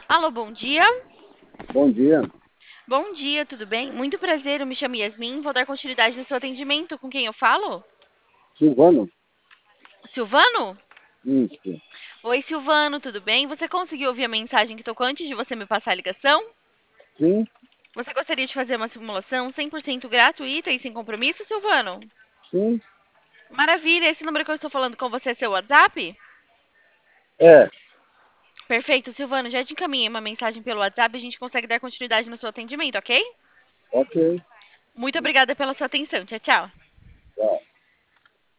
Alô, bom dia. Bom dia, Bom dia, tudo bem? Muito prazer, eu me chamo Yasmin, vou dar continuidade no seu atendimento. Com quem eu falo? Silvano? Silvano? Isso. Oi, Silvano, tudo bem? Você conseguiu ouvir a mensagem que tocou antes de você me passar a ligação? Sim, Você gostaria de fazer uma simulação 100% gratuita e sem compromisso, Silvano? sim. Maravilha, esse número que eu estou falando com você é seu WhatsApp? É, Perfeito, Silvano, já te encaminhei uma mensagem pelo WhatsApp e a gente consegue dar continuidade no seu atendimento, ok? ok. Muito obrigada pela sua atenção. Tchau, tchau. Tá.